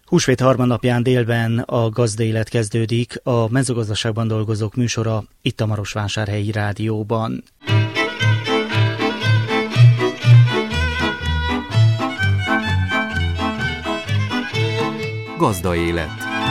Húsvét harmadnapján délben a Gazdaélet kezdődik, a mezőgazdaságban dolgozók műsora itt a Marosvásárhelyi Rádióban. Gazdaélet.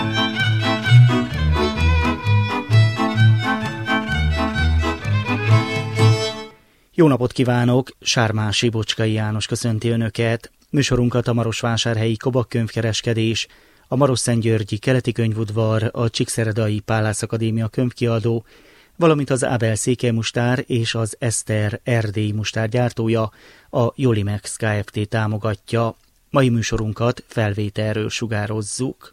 Jó napot kívánok! Sármási Bocskai János köszönti Önöket. Műsorunkat a Marosvásárhelyi Kobak könyvkereskedés, a Marosszentgyörgyi Keleti Könyvudvar, a Csíkszeredai Pálász Akadémia könyvkiadó, valamint az Ábel székelymustár és az Eszter erdélyi mustár gyártója, a Jolimex Kft. Támogatja. Mai műsorunkat felvételről sugározzuk.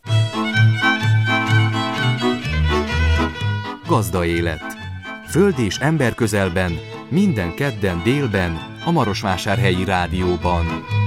Gazdaélet. Föld és ember közelben, minden kedden délben, a Marosvásárhelyi Rádióban.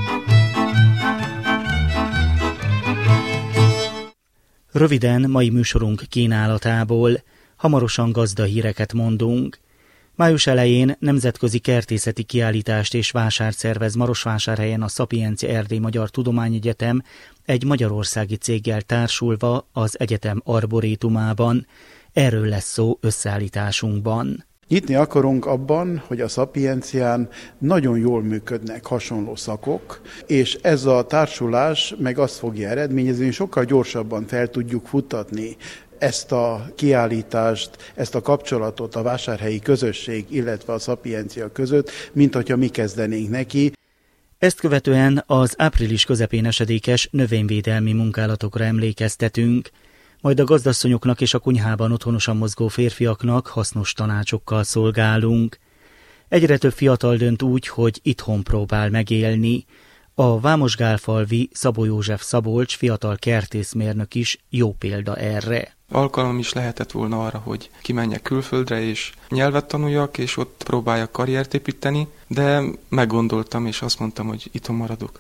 Röviden mai műsorunk kínálatából. Hamarosan gazdahíreket mondunk. Május elején nemzetközi kertészeti kiállítást és vásárt szervez Marosvásárhelyen a Szapiencia Erdély Magyar Tudományegyetem egy magyarországi céggel társulva az egyetem arborétumában. Erről lesz szó összeállításunkban. Nyitni akarunk abban, hogy a Szapiencián nagyon jól működnek hasonló szakok, és ez a társulás meg azt fogja eredményezni, hogy sokkal gyorsabban fel tudjuk futtatni ezt a kiállítást, ezt a kapcsolatot a vásárhelyi közösség, illetve a Szapiencia között, mint hogyha mi kezdenénk neki. Ezt követően az április közepén esedékes növényvédelmi munkálatokra emlékeztetünk, majd a gazdasszonyoknak és a kunyhában otthonosan mozgó férfiaknak hasznos tanácsokkal szolgálunk. Egyre több fiatal dönt úgy, hogy itthon próbál megélni. A vámosgálfalvi Szabó József Szabolcs fiatal kertészmérnök is jó példa erre. Alkalom is lehetett volna arra, hogy kimenjek külföldre és nyelvet tanuljak, és ott próbáljak karriert építeni, de meggondoltam, és azt mondtam, hogy itthon maradok.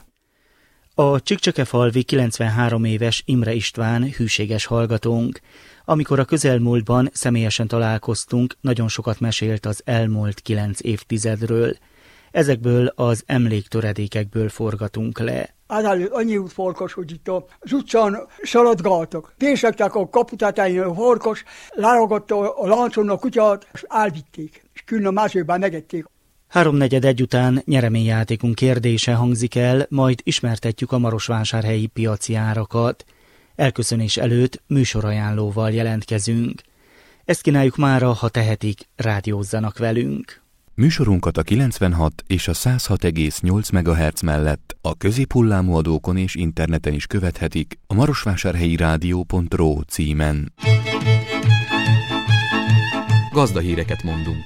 A Csíkcsökefalvi 93 éves Imre István hűséges hallgatónk. Amikor a közelmúltban személyesen találkoztunk, nagyon sokat mesélt az elmúlt 9 évtizedről. Ezekből az emléktöredékekből forgatunk le. Azelőtt annyi farkas, hogy itt az utcán szaladgáltak. Vésegtek a kaputátáin a farkas, leragatta a láncon a kutyát, és elvitték. És külön a másokban megették. 3/4 után nyereményjátékunk kérdése hangzik el, majd ismertetjük a marosvásárhelyi piaci árakat. Elköszönés előtt műsorajánlóval jelentkezünk. Ezt kínáljuk mára, ha tehetik, rádiózzanak velünk. Műsorunkat a 96 és a 106,8 MHz mellett a középhullámú adókon és interneten is követhetik a marosvásárhelyirádió.ro címen. Gazdahíreket mondunk.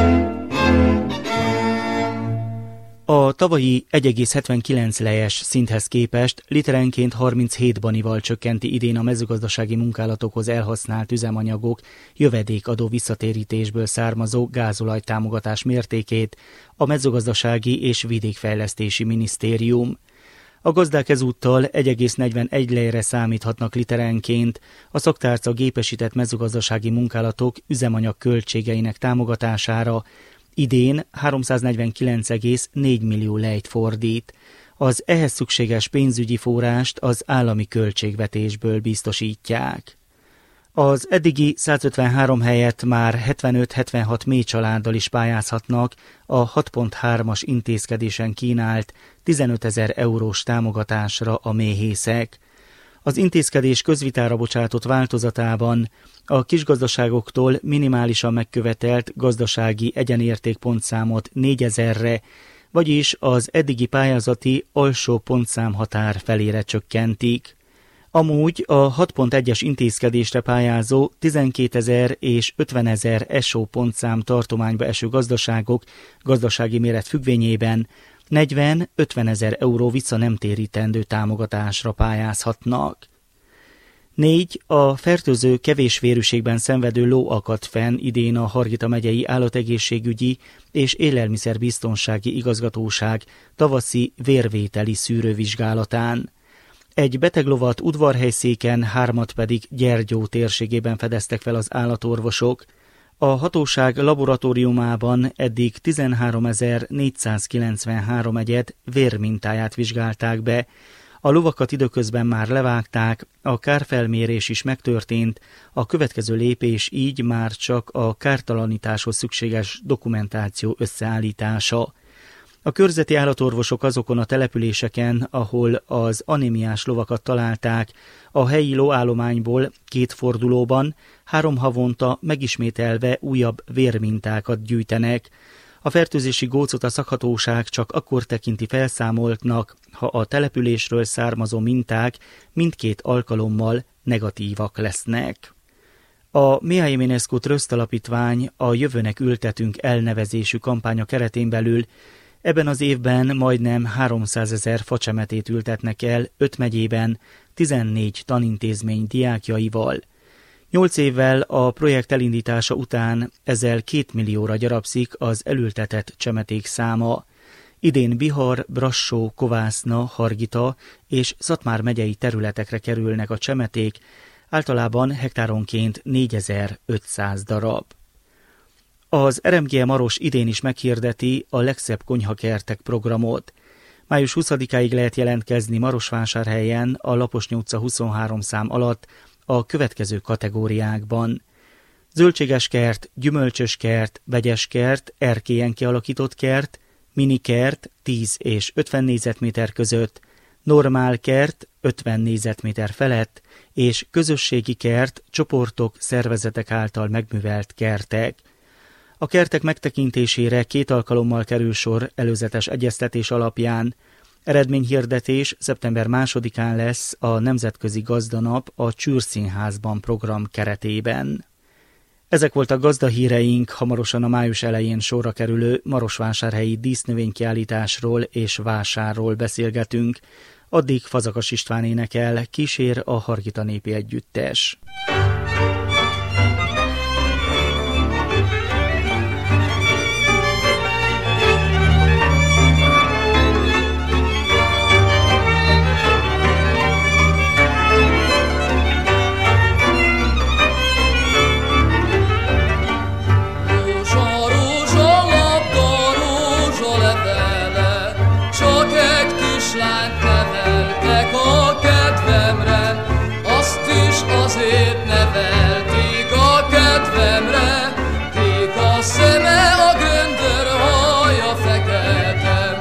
A tavalyi 1,79 lejes szinthez képest literenként 37 banival csökkenti idén a mezőgazdasági munkálatokhoz elhasznált üzemanyagok jövedékadó visszatérítésből származó gázolajtámogatás mértékét a Mezőgazdasági és Vidékfejlesztési Minisztérium. A gazdák ezúttal 1,41 lejre számíthatnak literenként a szaktárca gépesített mezőgazdasági munkálatok üzemanyag költségeinek támogatására. Idén 349,4 millió lejt fordít. Az ehhez szükséges pénzügyi forrást az állami költségvetésből biztosítják. Az eddigi 153 helyett már 75-76 méhcsaláddal is pályázhatnak a 6.3-as intézkedésen kínált 15 000 eurós támogatásra a méhészek. Az intézkedés közvitára bocsátott változatában a kisgazdaságoktól minimálisan megkövetelt gazdasági egyenértékpontszámot 4000-re, vagyis az eddigi pályázati alsó pontszámhatár felére csökkentik. Amúgy a 6.1-es intézkedésre pályázó 12 000 és 50 000 SO pontszám tartományba eső gazdaságok gazdasági méret függvényében 40-50 000 euró vissza nem térítendő támogatásra pályázhatnak. 4. A fertőző kevés vérűségben szenvedő ló akadt fenn idén a Hargita megyei Állategészségügyi és Élelmiszerbiztonsági Igazgatóság tavaszi vérvételi szűrővizsgálatán. Egy beteg lovat Udvarhelyszéken, 3 pedig Gyergyó térségében fedeztek fel az állatorvosok. A hatóság laboratóriumában eddig 13.493 egyed vérmintáját vizsgálták be. A lovakat időközben már levágták, a kárfelmérés is megtörtént, a következő lépés így már csak a kártalanításhoz szükséges dokumentáció összeállítása. A körzeti állatorvosok azokon a településeken, ahol az anémiás lovakat találták, a helyi lóállományból 2 fordulóban 3 havonta megismételve újabb vérmintákat gyűjtenek. A fertőzési gócot a szakhatóság csak akkor tekinti felszámoltnak, ha a településről származó minták mindkét alkalommal negatívak lesznek. A Mihály Eminescu Tröszt Alapítvány a Jövőnek ültetünk elnevezésű kampánya keretén belül ebben az évben majdnem 300 000 facsemetét ültetnek el 5 megyében, 14 tanintézmény diákjaival. 8 évvel a projekt elindítása után ezzel 2 millióra gyarapszik az elültetett csemeték száma. Idén Bihar, Brassó, Kovászna, Hargita és Szatmár megyei területekre kerülnek a csemeték, általában hektáronként 4500 darab. Az RMGE Maros idén is meghirdeti a legszebb konyhakertek programot. Május 20-áig lehet jelentkezni Marosvásárhelyen a Laposnyi utca 23 szám alatt a következő kategóriákban: zöldséges kert, gyümölcsös kert, vegyes kert, erkélyen kialakított kert, minikert 10 és 50 négyzetméter között, normál kert 50 négyzetméter felett, és közösségi kert, csoportok, szervezetek által megművelt kertek. A kertek megtekintésére 2 alkalommal kerül sor előzetes egyeztetés alapján. Eredményhirdetés szeptember 2-án lesz a Nemzetközi Gazdanap a Csűrszínházban program keretében. Ezek voltak gazdahíreink, hamarosan a május elején sorra kerülő marosvásárhelyi dísznövénykiállításról és vásárról beszélgetünk. Addig Fazakas István énekel, kísér a Hargita Népi Együttes. Azért nevelték a kedvemre, kék a szeme, a göndör haja fekete.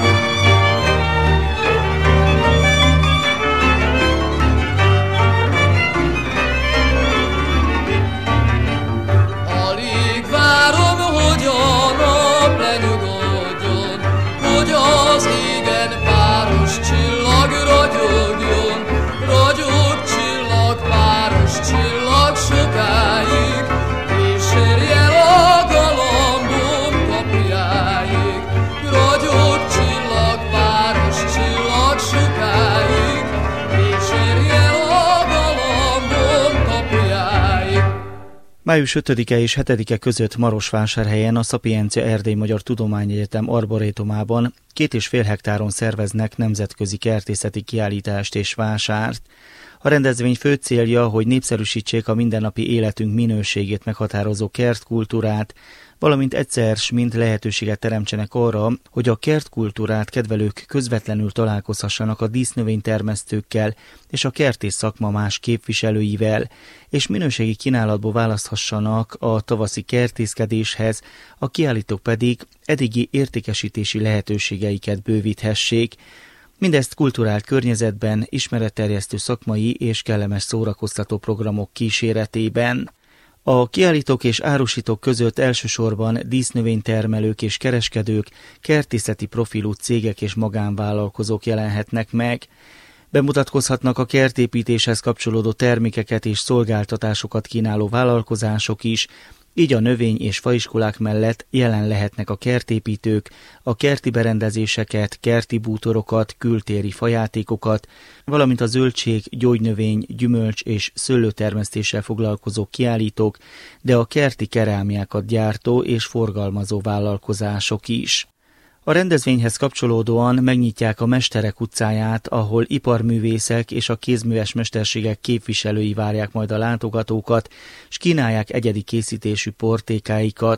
Alig várom, hogy a nap lenyugodjon, hogy az égen páros csillag ragyogjon, ragyog csillag, páros csillag sokáig, és érje a galambom kapujáig. Ragyog csillag, páros csillag sokáig, és érje a galambom kapujáig. Május 5-e és 7-e között Marosvásárhelyen a Szapiencia Erdély Magyar Tudományegyetem arborétumában 2,5 hektáron szerveznek nemzetközi kertészeti kiállítást és vásárt. A rendezvény fő célja, hogy népszerűsítsék a mindennapi életünk minőségét meghatározó kertkultúrát, valamint egyszer mind lehetőséget teremtsenek arra, hogy a kertkultúrát kedvelők közvetlenül találkozhassanak a dísznövénytermesztőkkel és a kertész szakma más képviselőivel, és minőségi kínálatból választhassanak a tavaszi kertészkedéshez, a kiállítók pedig eddigi értékesítési lehetőségeiket bővíthessék. Mindezt kulturált környezetben, ismeretterjesztő szakmai és kellemes szórakoztató programok kíséretében. A kiállítók és árusítók között elsősorban dísznövénytermelők és kereskedők, kertészeti profilú cégek és magánvállalkozók jelenhetnek meg. Bemutatkozhatnak a kertépítéshez kapcsolódó termékeket és szolgáltatásokat kínáló vállalkozások is, így a növény- és faiskolák mellett jelen lehetnek a kertépítők, a kerti berendezéseket, kerti bútorokat, kültéri fajátékokat, valamint a zöldség, gyógynövény, gyümölcs és szőlőtermesztéssel foglalkozó kiállítók, de a kerti kerámiákat gyártó és forgalmazó vállalkozások is. A rendezvényhez kapcsolódóan megnyitják a Mesterek utcáját, ahol iparművészek és a kézműves mesterségek képviselői várják majd a látogatókat, s kínálják egyedi készítésű portékáikat.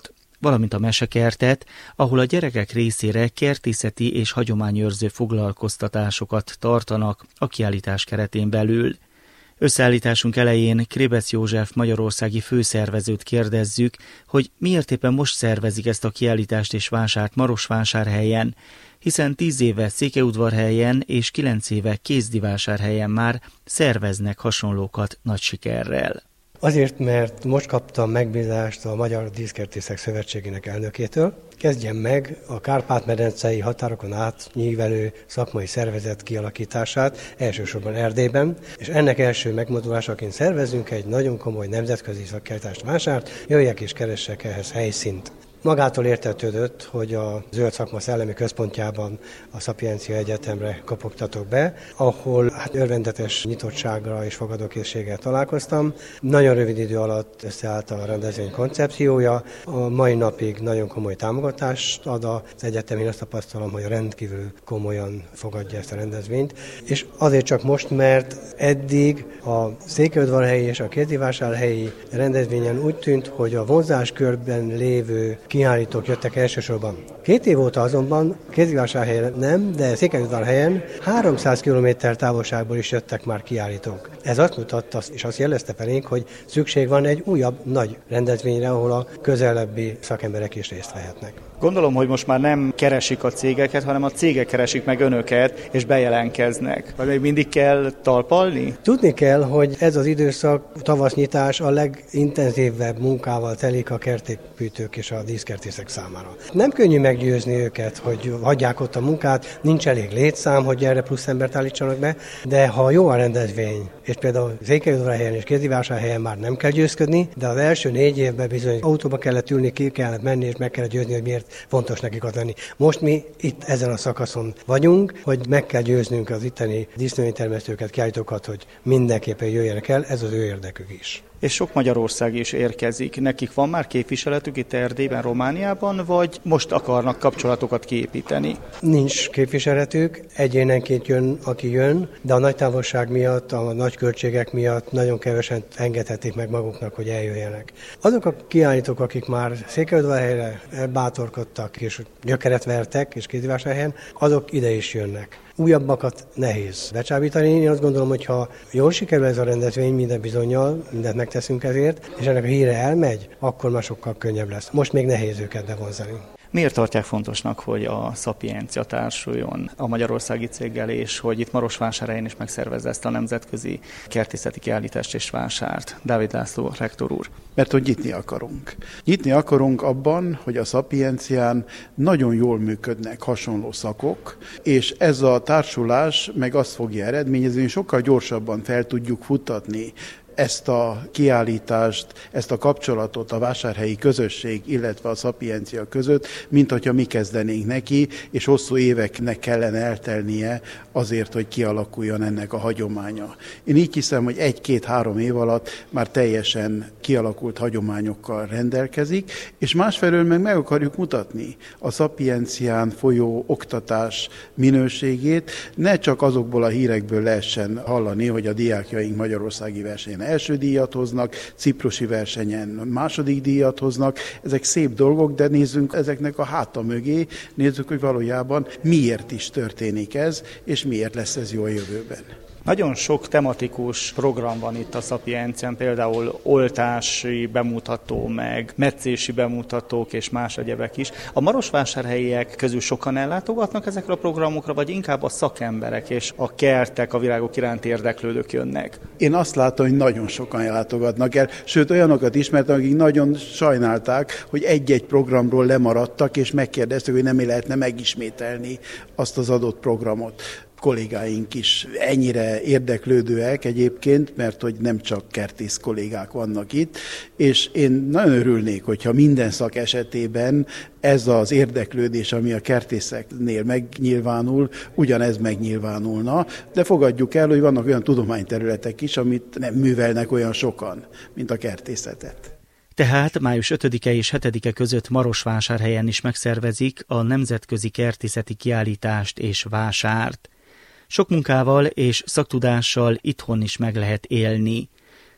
valamint a mesekertet, ahol a gyerekek részére kertészeti és hagyományőrző foglalkoztatásokat tartanak a kiállítás keretén belül. Összeállításunk elején Krébec József magyarországi főszervezőt kérdezzük, hogy miért éppen most szervezik ezt a kiállítást és vásárt Marosvásárhelyen, hiszen 10 éve Székelyudvarhelyen és 9 éve Kézdivásárhelyen már szerveznek hasonlókat nagy sikerrel. Azért, mert most kaptam megbízást a Magyar Díszkertészek Szövetségének elnökétől. Kezdjem meg a Kárpát-medencei határokon átnyívelő szakmai szervezet kialakítását, elsősorban Erdélyben, és ennek első megmozdulásaként szervezünk egy nagyon komoly nemzetközi szakkiállítást vásárt, jöjjek és keressek ehhez helyszínt. Magától értetődött, hogy a Zöld Szakma Szellemi Központjában a Szapiencia Egyetemre kopogtatok be, ahol örvendetes nyitottságra és fogadókészséggel találkoztam. Nagyon rövid idő alatt összeállt a rendezvény koncepciója. A mai napig nagyon komoly támogatást ad az egyetem, én azt tapasztalom, hogy rendkívül komolyan fogadja ezt a rendezvényt. És azért csak most, mert eddig a Székelyudvarhelyi és a Kézdivásárhelyi rendezvényen úgy tűnt, hogy a vonzáskörben lévő kiállítók jöttek elsősorban. 2 év óta azonban Kézdivásárhelyen nem, de Székelyudvarhelyen 300 km távolságból is jöttek már kiállítók. Ez azt mutatta, és azt jelezte felénk, hogy szükség van egy újabb nagy rendezvényre, ahol a közelebbi szakemberek is részt vehetnek. Gondolom, hogy most már nem keresik a cégeket, hanem a cégek keresik meg önöket, és bejelentkeznek. Vagy még mindig kell talpalni? Tudni kell, hogy ez az időszak, tavasznyitás a legintenzívebb munkával telik a kertépítők és a díszkertészek számára. Nem könnyű meggyőzni őket, hogy hagyják ott a munkát, nincs elég létszám, hogy erre plusz embert állítsanak be, de ha jó a rendezvény, és például Székelyudvarhelyen és Kézdivásárhelyen már nem kell győzködni, de az első 4 évben bizony autóba kellett ülni, ki kellett menni, és meg kellett győzni, hogy miért fontos nekik ott lenni. Most mi itt ezen a szakaszon vagyunk, hogy meg kell győznünk az itteni dísznövénytermesztőket, kiállítókat, hogy mindenképpen jöjjenek el, ez az ő érdekük is. És sok Magyarország is érkezik. Nekik van már képviseletük itt Erdélyben, Romániában, vagy most akarnak kapcsolatokat kiépíteni? Nincs képviseletük, egyénenként jön, aki jön, de a nagy távolság miatt, a nagy költségek miatt nagyon kevesen engedhetik meg maguknak, hogy eljöjjenek. Azok a kiállítók, akik már Székelyudvarhelyre bátorkodtak és gyökeret vertek, és Kézdivásárhelyen, azok ide is jönnek. Újabbakat nehéz becsábítani. Én azt gondolom, hogy ha jól sikerül ez a rendezvény, minden bizonnyal, mindent megteszünk ezért, és ennek a híre elmegy, akkor már sokkal könnyebb lesz. Most még nehéz őket bevonzani. Miért tartják fontosnak, hogy a Szapiencia társuljon a magyarországi céggel, és hogy itt Marosvásárhelyen is megszervezze ezt a nemzetközi kertészeti kiállítást és vásárt? Dávid László rektor úr. Mert hogy nyitni akarunk. Nyitni akarunk abban, hogy a Szapiencián nagyon jól működnek hasonló szakok, és ez a társulás meg azt fogja eredményezni, hogy sokkal gyorsabban fel tudjuk futtatni ezt a kiállítást, ezt a kapcsolatot a vásárhelyi közösség, illetve a Szapiencia között, mint hogyha mi kezdenénk neki, és hosszú éveknek kellene eltelnie azért, hogy kialakuljon ennek a hagyománya. Én így hiszem, hogy 1-2-3 év alatt már teljesen kialakult hagyományokkal rendelkezik, és másfelől meg akarjuk mutatni a Szapiencián folyó oktatás minőségét, ne csak azokból a hírekből lehessen hallani, hogy a diákjaink magyarországi versenyen első díjat hoznak, ciprusi versenyen második díjat hoznak. Ezek szép dolgok, de nézzünk ezeknek a háta mögé, nézzük, hogy valójában miért is történik ez, és miért lesz ez jó a jövőben. Nagyon sok tematikus program van itt a Szapiencián, például oltási bemutató, meg metszési bemutatók és más egyebek is. A marosvásárhelyiek közül sokan ellátogatnak ezekre a programokra, vagy inkább a szakemberek és a kertek, a virágok iránt érdeklődők jönnek? Én azt látom, hogy nagyon sokan ellátogatnak el, sőt olyanokat ismertem, akik nagyon sajnálták, hogy egy-egy programról lemaradtak, és megkérdeztek, hogy nem lehetne megismételni azt az adott programot. Kollégáink is ennyire érdeklődőek egyébként, mert hogy nem csak kertész kollégák vannak itt, és én nagyon örülnék, hogyha minden szak esetében ez az érdeklődés, ami a kertészeknél megnyilvánul, ugyanez megnyilvánulna, de fogadjuk el, hogy vannak olyan tudományterületek is, amit nem művelnek olyan sokan, mint a kertészetet. Tehát május 5-e és 7-e között Marosvásárhelyen is megszervezik a nemzetközi kertészeti kiállítást és vásárt. Sok munkával és szaktudással itthon is meg lehet élni.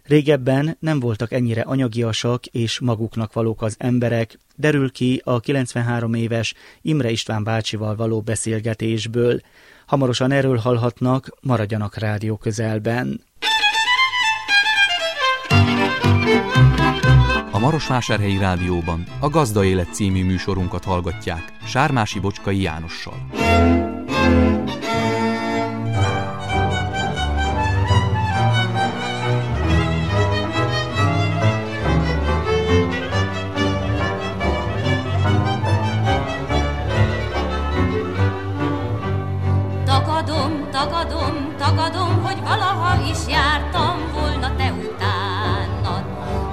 Régebben nem voltak ennyire anyagiasak és maguknak valók az emberek, derül ki a 93 éves Imre István bácsival való beszélgetésből. Hamarosan erről hallhatnak, maradjanak rádió közelben. A Marosvásárhelyi Rádióban a Gazda Élet című műsorunkat hallgatják Sármási Bocskai Jánossal. Tagadom, hogy valaha is jártam volna te utánad.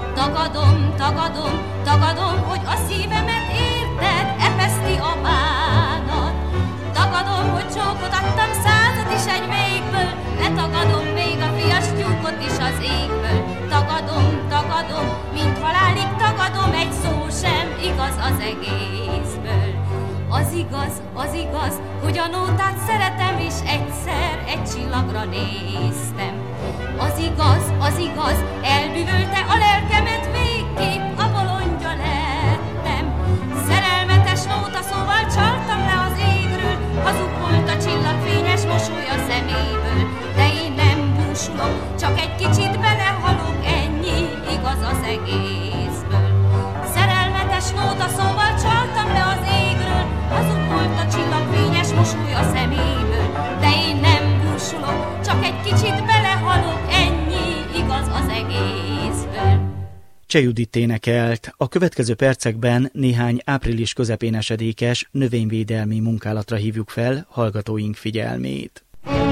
Tagadom, hogy a szívemet érted, epeszti a bánat. Tagadom, hogy csókot adtam 100-at is egy végből, letagadom még a fias tyúkot is az égből. Tagadom, mint halálig tagadom, egy szó sem igaz az egészből. Az igaz, hogy a nótát szeretem, és egyszer egy csillagra néztem. Az igaz, elbűvölte a lelkemet, végképp a bolondja lettem. Szerelmetes nóta szóval csaltam le az égről, hazug volt a csillagfényes mosoly a szeméből. De én nem búsulok, csak egy kicsit belehalok, ennyi igaz az egészből. Szerelmetes nóta szóval csaltam le az égről, hazug volt a csillagfényes mosoly a szeméből. De én nem búsulok, csak egy kicsit belehalok, ennyi igaz az egészből. Cseh Judit énekelt. A következő percekben néhány április közepén esedékes növényvédelmi munkálatra hívjuk fel hallgatóink figyelmét.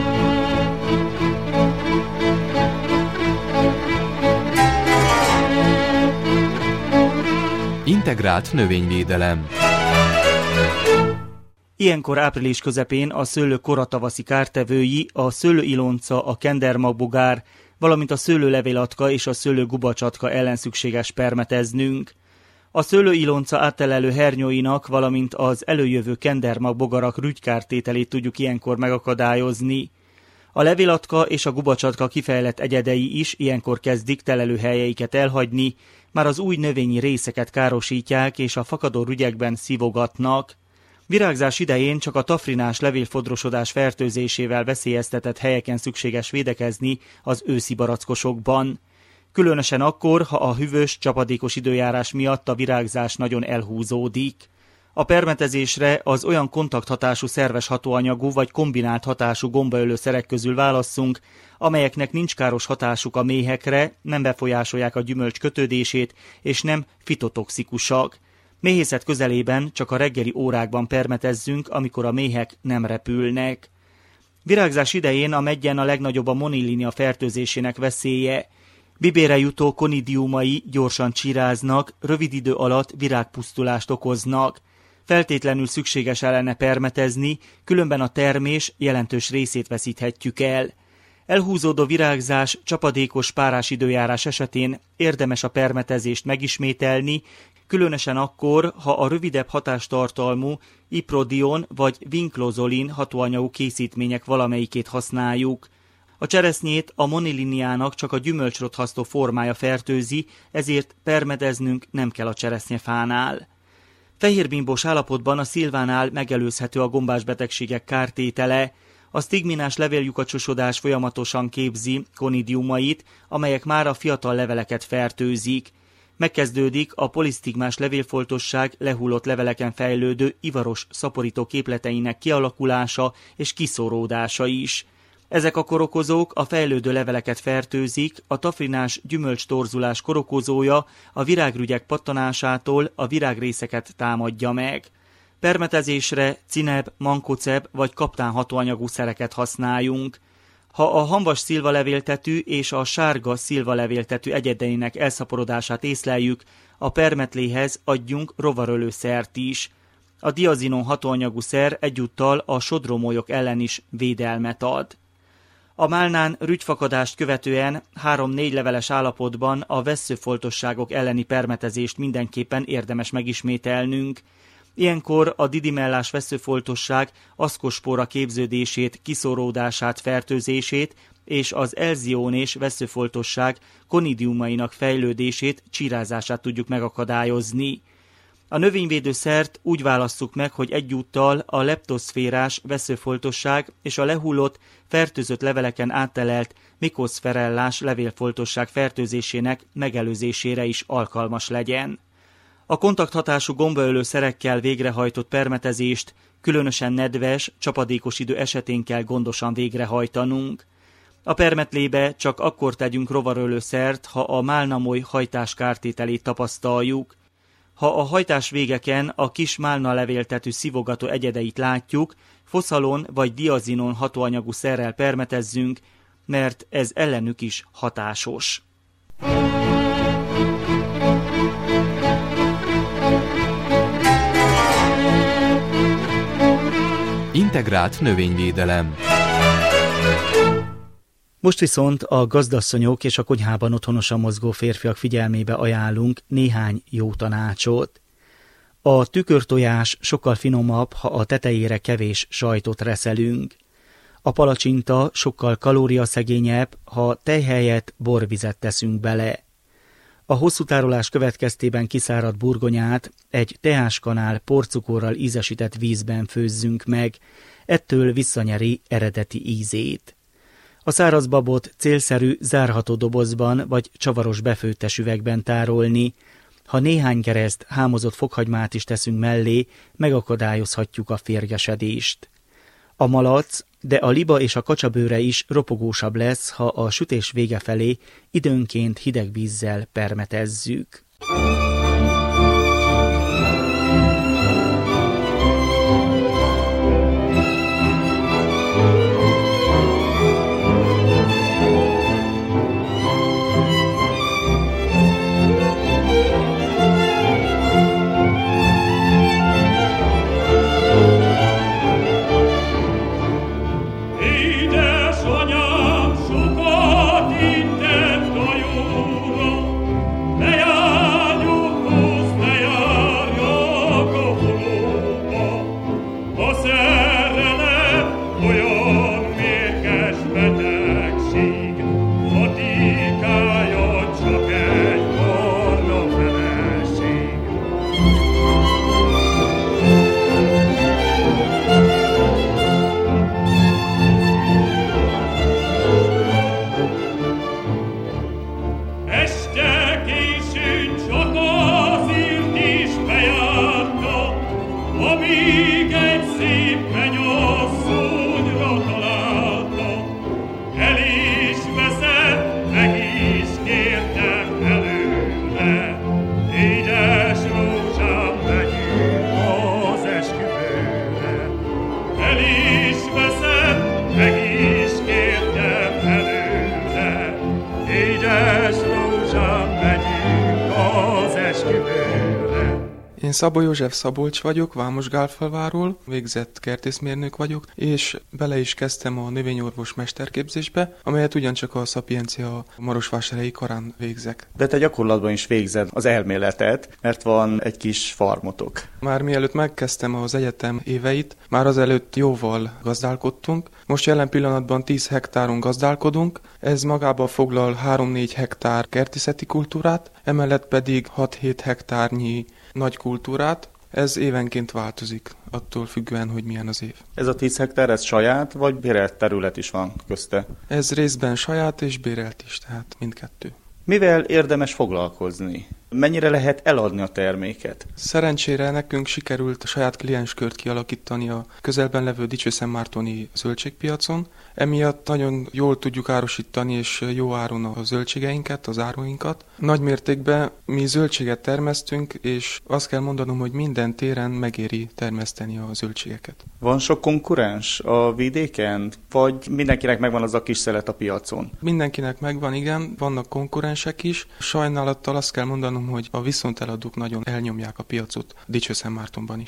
Integrált növényvédelem. Ilyenkor április közepén a szőlő koratavaszi kártevői, a szőlőilonca, a kendermagbogár, valamint a szőlőlevélatka és a szőlőgubacsatka ellen szükséges permeteznünk. A szőlőilonca áttelelő hernyóinak, valamint az előjövő kendermagbogarak rügykártételét tudjuk ilyenkor megakadályozni. A levélatka és a gubacsatka kifejlett egyedei is ilyenkor kezdik telelőhelyeiket elhagyni, már az új növényi részeket károsítják és a fakadó rügyekben szívogatnak. Virágzás idején csak a tafrinás levélfodrosodás fertőzésével veszélyeztetett helyeken szükséges védekezni az őszi barackosokban. Különösen akkor, ha a hűvös, csapadékos időjárás miatt a virágzás nagyon elhúzódik. A permetezésre az olyan kontakthatású szerves hatóanyagú vagy kombinált hatású gombaölő szerek közül válasszunk, amelyeknek nincs káros hatásuk a méhekre, nem befolyásolják a gyümölcs kötődését és nem fitotoxikusak. Méhészet közelében csak a reggeli órákban permetezzünk, amikor a méhek nem repülnek. Virágzás idején a meggyen a legnagyobb a monilinia fertőzésének veszélye. Bibére jutó konidiumai gyorsan csiráznak, rövid idő alatt virágpusztulást okoznak. Feltétlenül szükséges ellene permetezni, különben a termés jelentős részét veszíthetjük el. Elhúzódó virágzás, csapadékos párás időjárás esetén érdemes a permetezést megismételni, különösen akkor, ha a rövidebb hatástartalmú iprodion vagy vinklozolin hatóanyagú készítmények valamelyikét használjuk. A cseresznyét a moniliniának csak a gyümölcsrothasztó formája fertőzi, ezért permeteznünk nem kell a cseresznyefánál. Fehérbimbós állapotban a szilvánál megelőzhető a gombásbetegségek kártétele. A sztigminás levéllyukacsosodás folyamatosan képzi konidiumait, amelyek már a fiatal leveleket fertőzik. Megkezdődik a polisztigmás levélfoltosság lehullott leveleken fejlődő ivaros szaporító képleteinek kialakulása és kiszóródása is. Ezek a korokozók a fejlődő leveleket fertőzik, a tafrinás gyümölcstorzulás korokozója a virágrügyek pattanásától a virágrészeket támadja meg. Permetezésre cineb, mankoceb vagy kaptán hatóanyagú szereket használjunk. Ha a hamvas szilvalevéltetű és a sárga szilvalevéltetű egyedeinek elszaporodását észleljük, a permetléhez adjunk rovarölőszert is. A diazinon hatóanyagú szer egyúttal a sodrómolyok ellen is védelmet ad. A málnán rügyfakadást követően 3-4 leveles állapotban a vesszőfoltosságok elleni permetezést mindenképpen érdemes megismételnünk. Ilyenkor a didimellás vesszőfoltosság aszkospóra képződését, kiszóródását, fertőzését és az elziónés vesszőfoltosság konidiumainak fejlődését, csírázását tudjuk megakadályozni. A növényvédőszert úgy válasszuk meg, hogy egyúttal a leptoszférás vesszőfoltosság és a lehullott, fertőzött leveleken áttelelt mikoszferellás levélfoltosság fertőzésének megelőzésére is alkalmas legyen. A kontakthatású gombaölő szerekkel végrehajtott permetezést különösen nedves, csapadékos idő esetén kell gondosan végrehajtanunk. A permetlébe csak akkor tegyünk rovarölőszert, ha a málnamoly hajtás kártételét tapasztaljuk. Ha a hajtás végeken a kis málna levéltető szivogató egyedeit látjuk, foszalon vagy diazinon hatóanyagú szerrel permetezzünk, mert ez ellenük is hatásos. Integrált növényvédelem. Most viszont a gazdasszonyok és a konyhában otthonosan mozgó férfiak figyelmébe ajánlunk néhány jó tanácsot. A tükörtojás sokkal finomabb, ha a tetejére kevés sajtot reszelünk. A palacsinta sokkal kalóriaszegényebb, ha tej helyett borvizet teszünk bele. A hosszú tárolás következtében kiszáradt burgonyát egy teáskanál porcukorral ízesített vízben főzzünk meg, ettől visszanyeri eredeti ízét. A száraz babot célszerű zárható dobozban vagy csavaros befőttes üvegben tárolni. Ha néhány kereszt hámozott fokhagymát is teszünk mellé, megakadályozhatjuk a férgesedést. A malac, de a liba és a kacsabőre is ropogósabb lesz, ha a sütés vége felé időnként hideg vízzel permetezzük. Én Szabó József Szabolcs vagyok, Vámos-Gálfalváról, végzett kertészmérnök vagyok, és bele is kezdtem a növényorvos mesterképzésbe, amelyet ugyancsak a Szapiencia marosvásárhelyi karán végzek. De te gyakorlatban is végzed az elméletet, mert van egy kis farmotok. Már mielőtt megkezdtem az egyetem éveit, már azelőtt jóval gazdálkodtunk. Most jelen pillanatban 10 hektáron gazdálkodunk, ez magába foglal 3-4 hektár kertészeti kultúrát, emellett pedig 6-7 hektárnyi nagy kultúrát. Ez évenként változik, attól függően, hogy milyen az év. Ez a 10 hektár, ez saját, vagy bérelt terület is van közte? Ez részben saját és bérelt is, tehát mindkettő. Mivel érdemes foglalkozni? Mennyire lehet eladni a terméket? Szerencsére nekünk sikerült a saját klienskört kialakítani a közelben levő Dicsőszentmártoni zöldségpiacon. Emiatt nagyon jól tudjuk árusítani és jó áron a zöldségeinket, az áruinkat. Nagy mértékben mi zöldséget termesztünk, és azt kell mondanom, hogy minden téren megéri termeszteni a zöldségeket. Van sok konkurens a vidéken, vagy mindenkinek megvan az a kis szelet a piacon? Mindenkinek megvan, igen, vannak konkurensek is. Sajnálattal azt kell mondanom, hogy a viszonteladók nagyon elnyomják a piacot Dicsőszentmártonban is.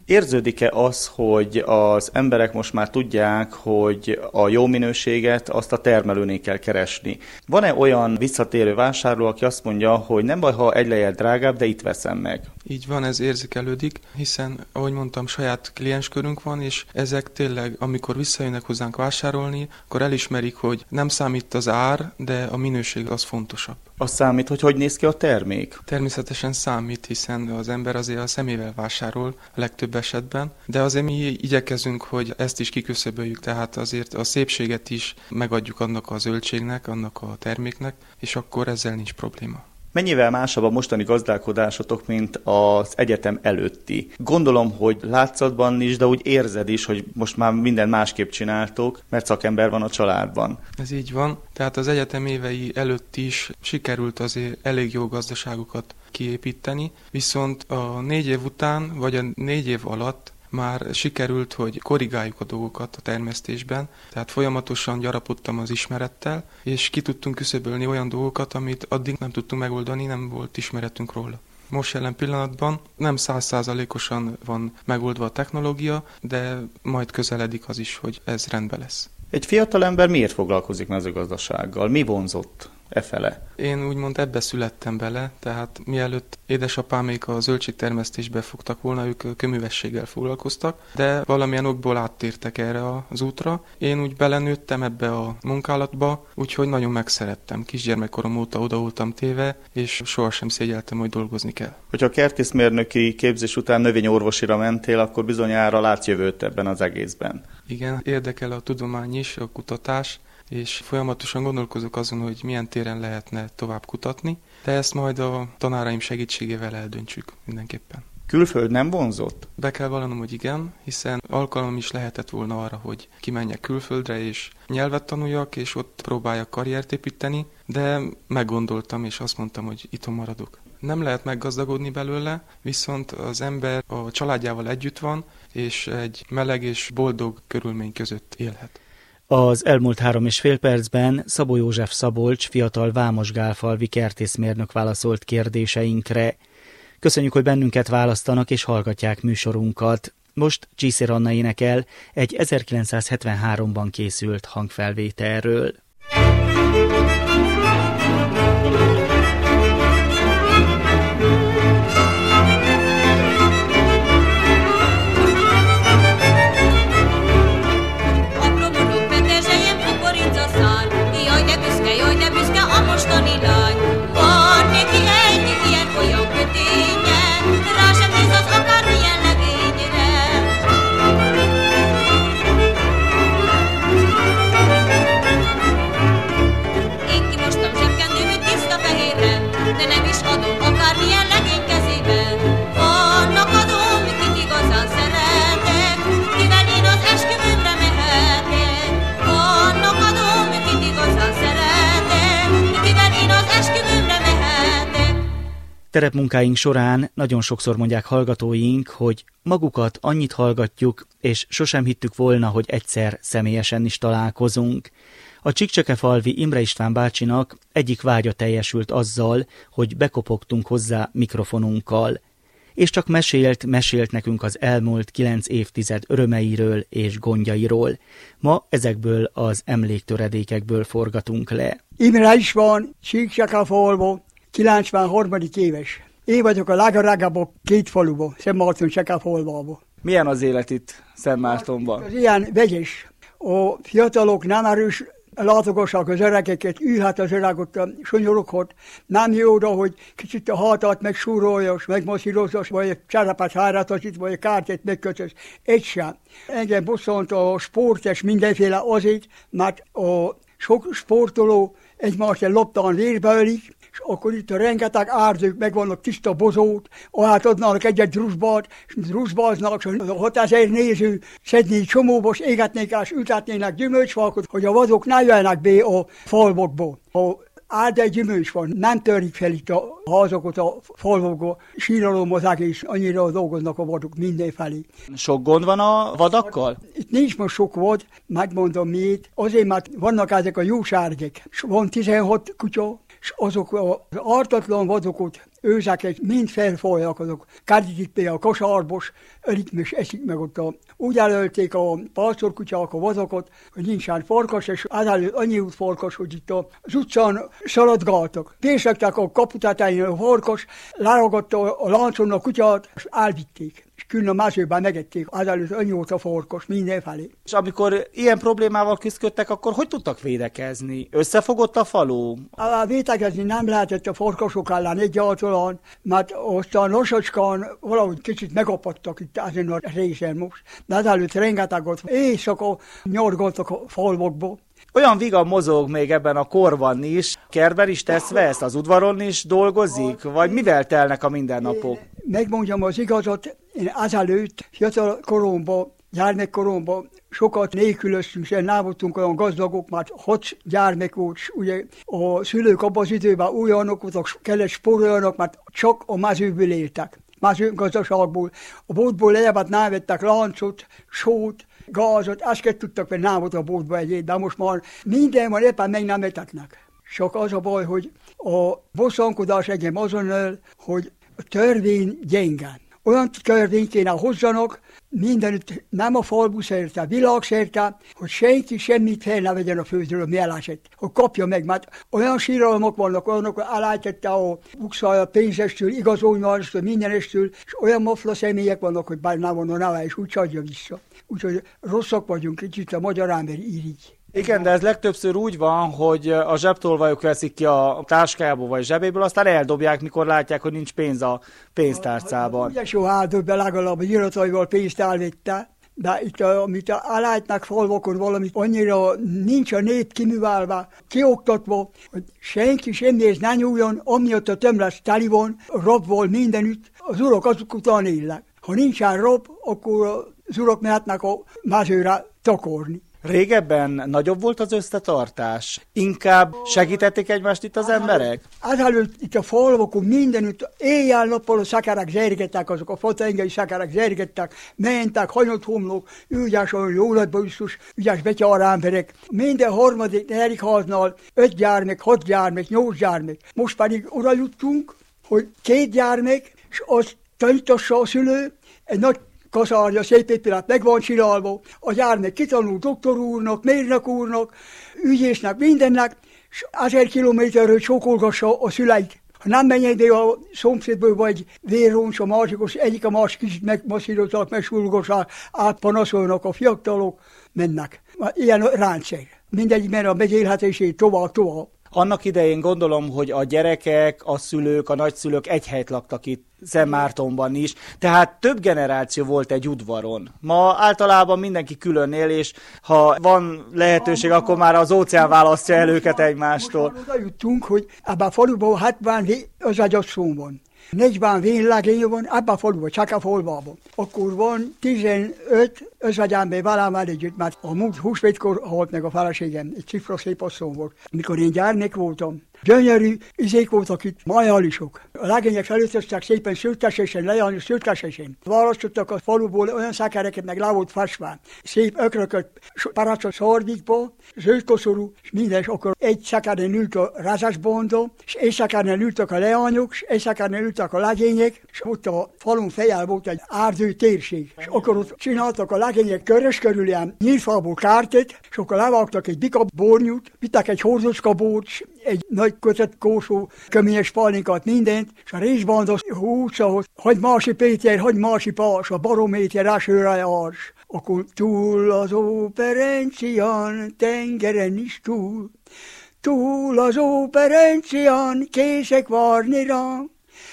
Érződik-e az, hogy az emberek most már tudják, hogy a jó minőséget azt a termelőnél kell keresni? Van-e olyan visszatérő vásárló, aki azt mondja, hogy nem baj, ha egy lejjel drágább, de itt veszem meg? Így van, ez érzékelődik, hiszen, ahogy mondtam, saját klienskörünk van, és ezek tényleg, amikor visszajönnek hozzánk vásárolni, akkor elismerik, hogy nem számít az ár, de a minőség az fontosabb. Az számít, hogy néz ki a termék? Természetesen számít, hiszen az ember azért a szemével vásárol a legtöbb esetben, de azért mi igyekezünk, hogy ezt is kiküszöböljük, tehát azért a szépséget is megadjuk annak a zöldségnek, annak a terméknek, és akkor ezzel nincs probléma. Mennyivel másabb a mostani gazdálkodásotok, mint az egyetem előtti? Gondolom, hogy látszatban is, de úgy érzed is, hogy most már minden másképp csináltok, mert szakember van a családban. Ez így van, tehát az egyetem évei előtt is sikerült azért elég jó gazdaságokat kiépíteni, viszont a 4 év után, vagy a 4 év alatt már sikerült, hogy korrigáljuk a dolgokat a termesztésben, tehát folyamatosan gyarapodtam az ismerettel, és ki tudtunk küszöbölni olyan dolgokat, amit addig nem tudtunk megoldani, nem volt ismeretünk róla. Most jelen pillanatban nem 100%-osan van megoldva a technológia, de majd közeledik az is, hogy ez rendben lesz. Egy fiatal ember miért foglalkozik mezőgazdasággal? Mi vonzott efele? Én úgymond ebbe születtem bele, tehát mielőtt édesapámék a zöldségtermesztésbe fogtak volna, ők köművességgel foglalkoztak, de valamilyen okból áttértek erre az útra. Én úgy belenőttem ebbe a munkálatba, úgyhogy nagyon megszerettem. Kisgyermekkorom óta oda voltam téve, és sohasem szégyeltem, hogy dolgozni kell. Hogyha kertészmérnöki képzés után növényorvosira mentél, akkor bizonyára látsz jövőt ebben az egészben. Igen, érdekel a tudomány is, a kutatás, és folyamatosan gondolkozok azon, hogy milyen téren lehetne tovább kutatni, de ezt majd a tanáraim segítségével eldöntsük mindenképpen. Külföld nem vonzott? Be kell vallanom, hogy igen, hiszen alkalmam is lehetett volna arra, hogy kimenjek külföldre, és nyelvet tanuljak, és ott próbáljak karriert építeni, de meggondoltam, és azt mondtam, hogy itthon maradok. Nem lehet meggazdagodni belőle, viszont az ember a családjával együtt van, és egy meleg és boldog körülmény között élhet. Az elmúlt 3,5 percben Szabó József Szabolcs, fiatal vámosgálfalvi kertészmérnök válaszolt kérdéseinkre. Köszönjük, hogy bennünket választanak és hallgatják műsorunkat. Most Csiszér Anna énekel egy 1973-ban készült hangfelvételről. Jaj, de büszke a mostani lány. Van neki egy ilyen olyan köténye, rá sem néz az akármilyen legényre. Én kimostam zsebkendőműt tiszta fehérre, de nem is adom akármilyen legény kezébe. Annak adom, kit igazán szeretek, kivel én az esküvőmre mehetek. Annak adom, kit igazán szeretek. Terepmunkáink során nagyon sokszor mondják hallgatóink, hogy magukat annyit hallgatjuk, és sosem hittük volna, hogy egyszer személyesen is találkozunk. A Csíkcsökefalvi Imre István bácsinak egyik vágya teljesült azzal, hogy bekopogtunk hozzá mikrofonunkkal. És csak mesélt nekünk az elmúlt 9 évtized örömeiről és gondjairól. Ma ezekből az emléktöredékekből forgatunk le. Imre István, Csíkcsökefalva, 93. éves. Én vagyok a legöregebből 2 faluban, Szentmárton Csökefalvában. Milyen az élet itt Szentmártonban? Az ilyen vegyes. A fiatalok nem erős látogassák az öregeket, ülhet az öreg ott a sonyorokhoz. Nem jó oda, hogy kicsit a hátát megsúroljas, megmasszírozás, vagy a cserepet hárátasít, vagy a kártyát megkötöz. Egy sem. Engem bosszant a sport és mindenféle azért, mert a sok sportoló egymást loptán vérbe ölik, és akkor itt a rengeteg árzők megvannak tiszta bozót, ahát adnának egy drusbát, és drusbáznak, és a 6000 néző szednék csomóba, és égetnék és ültetnének gyümölcsfákat, hogy a vadok ne jöjjenek be a falvakba. Ha áldai gyümölcs van, nem törik fel itt a házakat a falvakba, síralom az egész, annyira dolgoznak a vadok mindenfelé. Sok gond van a vadakkal? Itt nincs most sok vad, megmondom miért. Azért, mert vannak ezek a jó sárgek, és van 16 kutya, és azok az ártatlan vadokat őzeket mind felfolyják azok. Kádítik például a kosarbos, ölik és eszik meg ott. Úgy elölték a pásztorkutyák a vazokat, hogy nincsen farkas, és azelőtt annyi út farkas, hogy itt az utcán szaladgáltak. Pésektek a kaputátáján a farkas, leragatta a láncon a kutyát, és elvitték. És külön a mezőben megették, azelőtt annyi volt a farkas mindenfelé. És amikor ilyen problémával küzdöttek, akkor hogy tudtak védekezni? Összefogott a falu? Védekezni nem lehetett a farkasok ellen egyáltalán, mert aztán lassacskán valahogy kicsit megapadtak itt ezen a részen most. De ezelőtt rengeteget éjszaka nyargaltak a falvakba. Olyan vigan mozog még ebben a korban is, kertben is teszve ezt, az udvaron is dolgozik, vagy mivel telnek a mindennapok? Megmondjam az igazat, én ezelőtt fiatal koromban, gyermekkoromban sokat nélkülöztünk, és nem voltunk olyan gazdagok, mert 6 gyermek volt, ugye a szülők abban az időben olyanok voltak, kellett spóroljanak, mert csak a mezőből éltek. Mezőgazdaságból. A boltból lejjebb nem vettek láncot, sót, gázot, ezt tudtak, mert nem volt a boltban egyéb, de most már minden van, éppen meg nem etetnek. Csak az a baj, hogy a bosszankodás engem azonnal, hogy a törvény gyenge. Olyan törvényt kéne hozzanak, mindenütt, nem a falbu szerte, világszerte, hogy senki semmit fel ne vegyen a földről, mi elásett, hogy kapja meg, mert olyan síralmak vannak, olyanok, hogy elállítette a bukszája pénzestől, igazolványostól, mindenestől, és olyan mafla személyek vannak, hogy bár nem van a neve, és úgy adja vissza. Úgyhogy rosszak vagyunk, kicsit a magyar ember irigy. Igen, de ez legtöbbször úgy van, hogy a zsebtolvajok veszik ki a táskájából vagy zsebéből, aztán eldobják, mikor látják, hogy nincs pénz a pénztárcában. Ugye soha eldobja, legalább a irataival pénzt elvette, de itt, amit állítnak falvakon valamit, annyira nincs a nép kiművelve, kioktatva, hogy senki semmihez ne nyúljon, amiatt a tömlesz teli van, rabval mindenütt, az urak azok után élnek. Ha nincsen rab, akkor az urak mehetnek a mezőre takarni. Régebben nagyobb volt az összetartás? Inkább segítették egymást itt az emberek? Ezelőtt itt a falvakon mindenütt éjjel-nappal a szakerek zsergettek, azok a fatengei szakerek zsergettek, mentek, hanyott homlok, ügyes, olyan jólatba biztos, ügyes betyár emberek. Minden harmadik, negyedik háznál 5 gyermek, 6 gyermek, 8 gyermek. Most pedig oda juttunk, hogy 2 gyermek, és azt tanítassa a szülő, egy nagy kaszárja, szép épület meg van csinálva, a gyermek kitanul doktor úrnak, mérnök úrnak, ügyésznek, mindennek, és 1000 kilométerről csókolgassa a szüleit. Ha nem menjen ide a szomszédból, vagy vérroncs a másikos, egyik a másik kicsit megmasszíroznak, megsúlgossák, átpanaszolnak a fiatalok, mennek. Ilyen rendszer. Mindegyik mert a megélhetését tovább. Annak idején gondolom, hogy a gyerekek, a szülők, a nagyszülők egy helyt laktak itt Szentmártonban is, tehát több generáció volt egy udvaron. Ma általában mindenki külön él, és ha van lehetőség, akkor már az óceán választja el őket egymástól. Most már oda juttunk, hogy ebben a faluban 70 özvegyasszony van. 40 vénlegény van, ebben a faluban, csak a falvában. Akkor van 15 özvegyember velem együtt, mert a múlt húsvétkor halt meg a feleségem, egy cifra szép asszony volt. Mikor én gyermek voltam, gyönyörű izék voltak itt, majalisok. A legények felültöztek szépen sültesesen, lejárni sültesesen. Választottak a faluból olyan szakereket, meg le volt festve. Szép ökrököt, parácsot szarvikba, zöldkoszorú, és minden, és akkor egy szakeren ült a rázásbonda, és egy szakeren ültek a leányok, és egy szakeren ültek a legények, és ott a falun fejjel volt egy árdő térség. És akkor ott csináltak a legények körös körül ilyen nyílfából kártyát, és akkor levágtak egy bika bornyút, vittek egy hordocska bort, egy nagy kötött kósó, köményes pálinkát, mindent, és a részbandos húcsahoz, hagy Mási Péter, hagy Mási Pás, a barométer esőre járs. Akkor túl az Óperencián, tengeren is túl, túl az Óperencián, készek várni rám.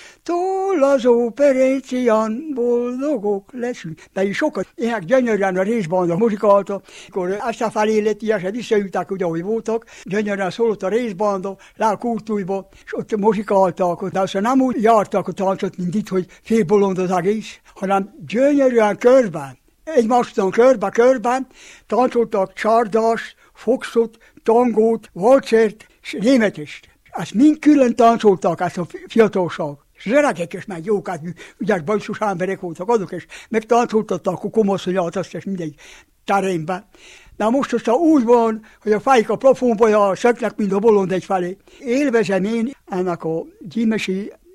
Túl az Óperencián boldogok leszünk. De is sokat ének gyönyörűen a részbanda muzsikálta, akkor aztán felé lett ilyesre, visszaültek, ugye, ahogy voltak, gyönyörűen szólott a részbanda, le a kultújba, és ott muzsikáltak, de aztán nem úgy jártak a táncot, mint itt, hogy félbolond az egész, hanem gyönyörűen körben, egymástól körbe-körben táncoltak csárdást, foxot, tangót, valcsert és németest. Ezt mind külön táncoltak, ezt a fiatalság. És az öregek is meg jókát, ügyes bajszos emberek voltak azok, és megtáncoltattak a komaszonyát, azt és mindegy terembe. De most aztán úgy van, hogy a fejek a plafonba szöknek, mint a bolond egyfelé. Élvezem én ennek a gyímesi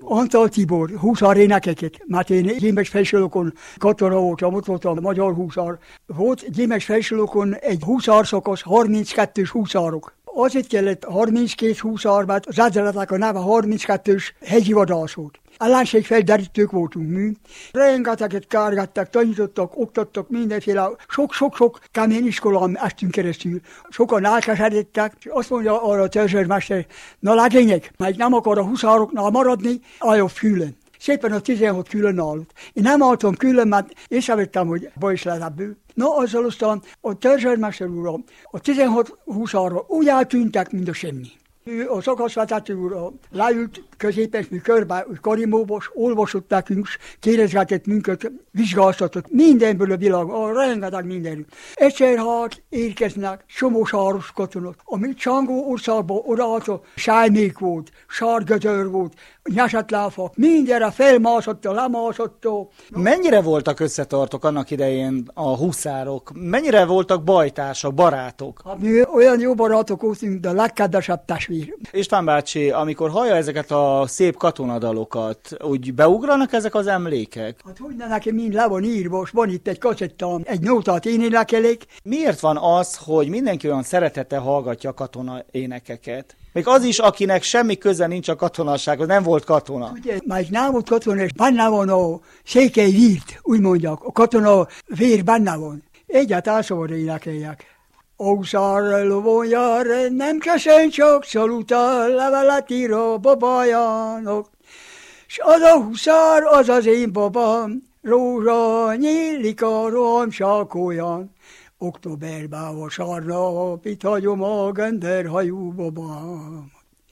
Antal Tibor, húszár énekeket, mert én Gyémes Fejsőlökön katona voltam, ott voltam, magyar húszár. Volt Gyémes Fejsőlökön egy húszárszakasz, 32-s húszárok. Azért kellett 32 húszár, mert az edzeletek a neve 32-s hegyi vadász volt. Ellenségfelderítők voltunk mi. Rengeteget kárgattak, tanítottak, oktattak, mindenféle, sok-sok kemény iskolán estünk keresztül. Sokan elkeseredtek, és azt mondja arra a törzsőrmester, na legények, meg nem akar a huszároknál maradni, álljon külön. Szépen a 16 külön állt. Én nem álltam külön, mert észrevettem, hogy baj is lehet ebből. Na, azzal aztán a törzsőrmester úr, a 16 huszárra úgy eltűntek, mint a semmi. A szakaszvezető úr leült középen, mi körbe, karimóbos, olvasott nekünk, kérdezgetett minket, vizsgáztatott mindenből a világ, rengeteg mindenről. Egyszer hát érkeznek somosáros katonok, ami Csangó országban odaállt a sájmék volt, sárgödör volt, nyesetláfak, mindenre felmászott, lemászott. Mennyire voltak összetartok annak idején a huszárok? Mennyire voltak bajtársak, barátok? Hát mi olyan jó barátok voltunk, de a legkedvesebb testvér. István bácsi, amikor hallja ezeket a szép katonadalokat, úgy beugranak ezek az emlékek? Hát hogy ne nekem mind le van írva, most van itt egy kacettám, egy nótát én énekelek. Miért van az, hogy mindenki olyan szeretettel hallgatja a katona énekeket? Még az is, akinek semmi köze nincs a katonassághoz, nem volt katona. Ugye, már nem volt katona, és benne van a székely vírt, úgy mondják, a katona vér benne van. Egyet elszabad énekeljek. A huszár lovon jár, nem köszön csak szalutál, levelet ír a babájának. S az a huszár, az az én babám, rózsa nyílik a roham sákolyán. Októberben vasárnap, itt hagyom a genderhajú babám.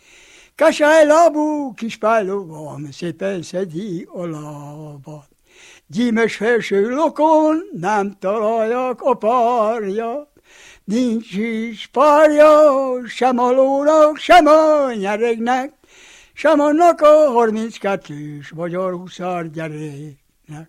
Kasálylábú kis pállovam, szépen szedi a lábát. Gyémes Fejsőlökön nem találják a párja. Nincs is párja, sem a lónak, sem a nyeregnek, sem annak a 32-s magyar huszár gyereknek.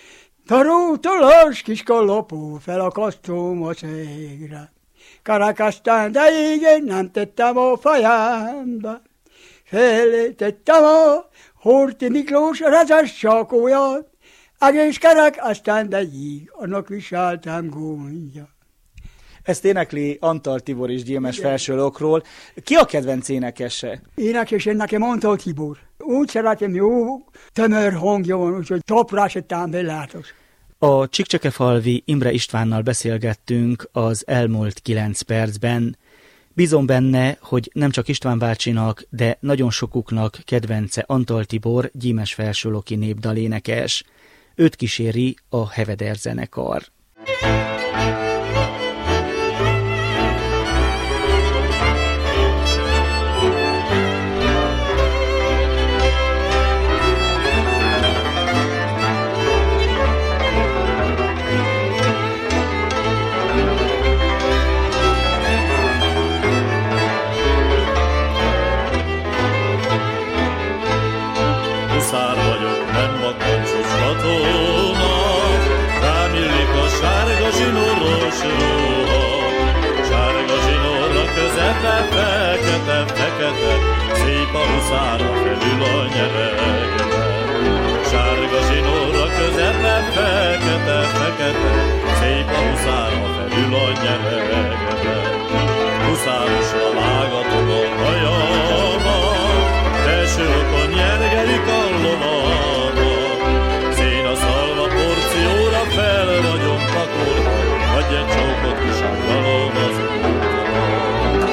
Tarótolas kis kalapó, felakasztom a szégre. Karakasztán, de igen, nem tettem a fejembe. Feltettem a Horthy Miklós rezes sákóját, egész kerek, aztán de jég, annak viseltem gondja. Ezt énekli Antal Tibor is Gyémes Fejsőlökről. Ki a kedvenc énekese? Énekesen nekem Antal Tibor. Úgy szeretem, jó tömör hangja van, úgyhogy toprásítám belátos. A Csíkcsekefalvi Imre Istvánnal beszélgettünk az elmúlt 9 percben. Bízom benne, hogy nem csak István bácsinak, de nagyon sokuknak kedvence Antal Tibor, Gyémes Fejsőlöki népdalénekes. Őt kíséri a Heveder zenekar. Huszár vagyok, nem makancsos katona, rám illik a sárga zsinóros ruha. Sárga zsinórra közepe fekete, szép a huszára felül a nyeregbe. Sárga zsinórra közepe fekete, szép a huszára felül a nyeregbe. Huszárosra vágatom a hajamat, Fejsőlökön nyergelik a lovamat. Szénaszalva porcióra felragyom pakolva, hagyj egy csókot kisángalom az útban.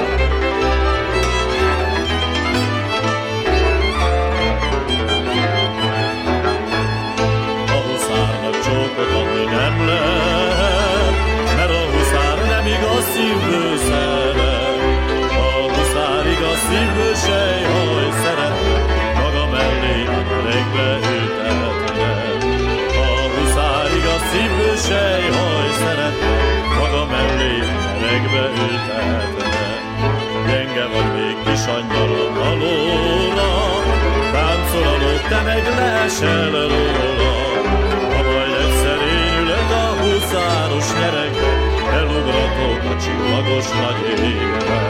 A huszárnak csókot adni nem lehet, mert a huszár nem igaz szívből szeret. A huszár igaz szívből sejhaj szeret, maga mellé a nyeregbe ültetne. A huszár igaz szívből sejhaj szeret, maga mellé a nyeregbe ültetne. Gyenge vagy még kis angyalom alóla, táncolalók, te meg leesel róla. Ha majd egyszer én ülök a huszáros nyeregbe, elugratok a csillagos nagy égbe.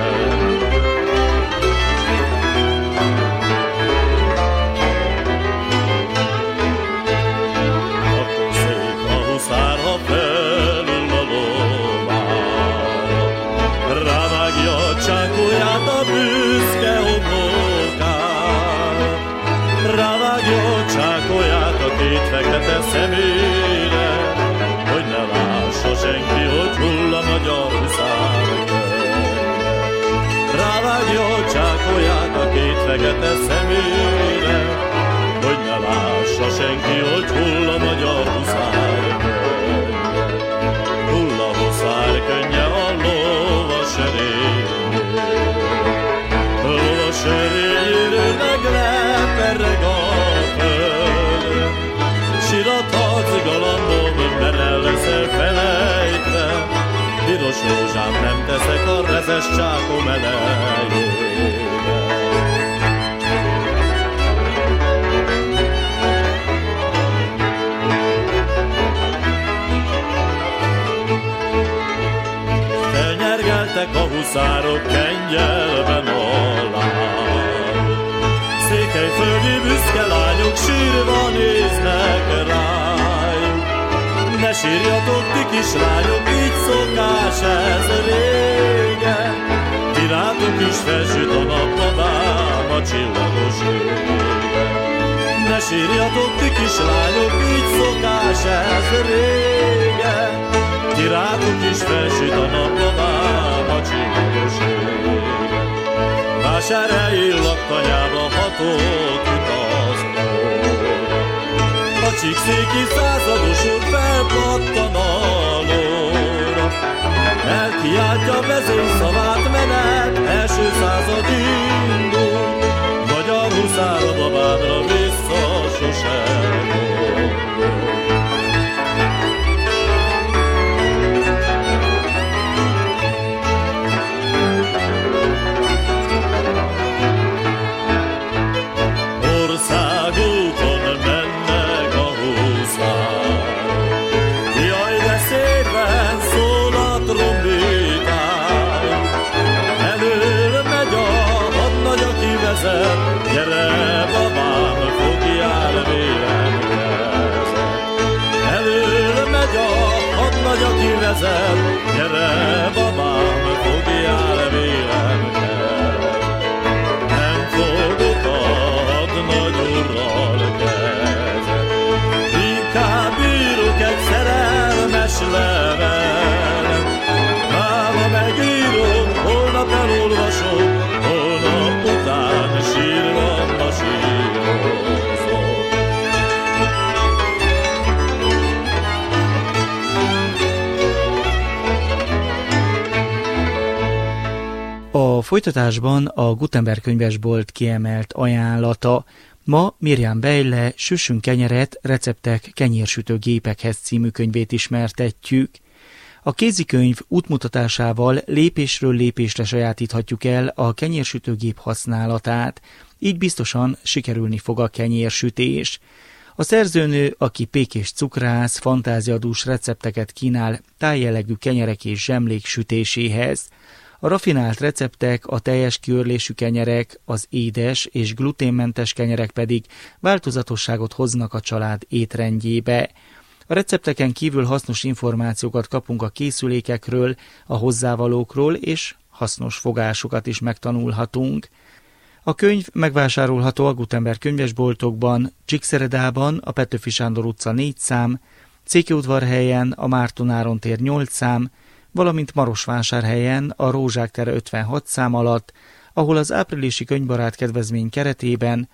fekete szemére, hogy ne lássa senki, hogy hull a magyar huszár könyve. Rávágja a csákolyát a két fekete szemére, hogy ne lássa senki, hogy hull a magyar huszár könyve. Hull a huszár könnye a lovas erényéről, lovas erényéről megleperreg a föld. Sirathatsz galambom, mert el leszel felejtve, piros rózsát nem teszek a rezes csákom elejébe. Felnyergeltek a huszárok kengyelben alár, székelyföldi büszke lányok sírva néznek rájuk. Ne sírjatok, ti kislányok, így szokás ez régen, ti rátok is felsüt a nap, babám a csillagos égen. Ne sírjatok, ti kislányok, így szokás ez régen, ti rátok is felsüt a nap, babám a csillagos égen. Vásárhelyi laktanyába hatott utaz óra, a csíkszéki százados úr felpattan a lóra. Elkiáltja vezényszavát, menet, első század indul, magyar huszár a babádra vissza sosem gondol. Országúton mennek a huszárok, jaj de szépen szól a trombitán. Elől megy a hadnagy, aki vezet, gyere babám, fogjál vélem kezet. Elől megy a hadnagy, aki vezet, gyere babám, fogjál vélem kezet. Nem fogok a hadnagy urral kezet, inkább írok egy szerelmes levelet. Máma megírom, holnap elolvasom, holnap után sírva masírozom. A folytatásban a Gutenberg könyvesbolt kiemelt ajánlata. Ma Mirjam Bejle Süssünk kenyeret, receptek kenyérsütőgépekhez című könyvét ismertetjük. A kézikönyv útmutatásával lépésről lépésre sajátíthatjuk el a kenyérsütőgép használatát, így biztosan sikerülni fog a kenyérsütés. A szerzőnő, aki pékés cukrász, fantáziadús recepteket kínál tájjellegű kenyerek és zsemlék sütéséhez. A rafinált receptek, a teljes kiörlésű kenyerek, az édes és gluténmentes kenyerek pedig változatosságot hoznak a család étrendjébe. A recepteken kívül hasznos információkat kapunk a készülékekről, a hozzávalókról, és hasznos fogásokat is megtanulhatunk. A könyv megvásárolható a Gutenberg könyvesboltokban, Csíkszeredában, a Petőfi Sándor utca 4 szám, Cékelyudvarhelyen, a Márton Áron tér 8 szám, valamint Marosvásárhelyen, a Rózsák tere 56 szám alatt, ahol az áprilisi könyvbarát kedvezmény keretében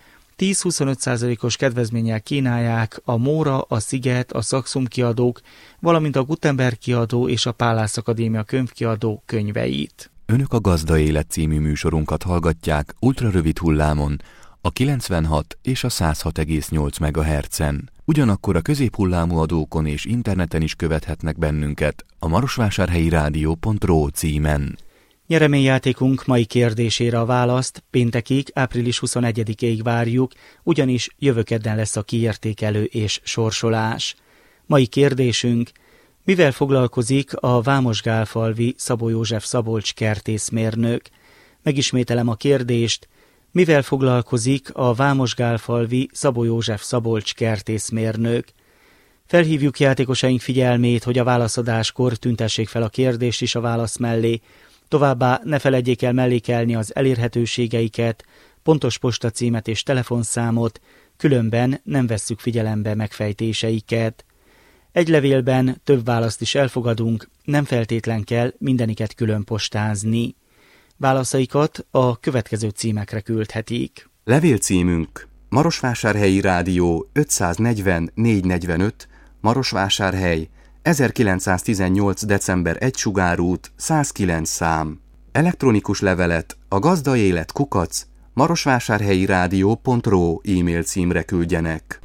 10-25%-os kedvezménnyel kínálják a Móra, a Sziget, a Szakszum kiadók, valamint a Gutenberg kiadó és a Pállász Akadémia könyvkiadó könyveit. Önök a Gazda Élet című műsorunkat hallgatják ultrarövid hullámon, a 96 és a 106,8 MHz-en. Ugyanakkor a középhullámú adókon és interneten is követhetnek bennünket a marosvásárhelyi rádió.ro címen. Nyereményjátékunk mai kérdésére a választ péntekig, április 21-ig várjuk, ugyanis jövő kedden lesz a kiértékelő és sorsolás. Mai kérdésünk: mivel foglalkozik a vámosgálfalvi Szabó József Szabolcs kertészmérnök? Megismételem a kérdést: mivel foglalkozik a vámosgálfalvi Szabó József Szabolcs kertészmérnök? Felhívjuk játékosaink figyelmét, hogy a válaszadáskor tüntessék fel a kérdést is a válasz mellé. Továbbá ne feledjék el mellékelni az elérhetőségeiket, pontos postacímet és telefonszámot, különben nem vesszük figyelembe megfejtéseiket. Egy levélben több választ is elfogadunk, nem feltétlen kell mindeniket külön postázni. Válaszaikat a következő címekre küldhetik. Levélcímünk: Marosvásárhelyi Rádió 540 445, Marosvásárhely, 1918. december 1 Sugárút, 109 szám. Elektronikus levelet a gazdaélet@marosvásárhelyirádió.ro e-mail címre küldjenek.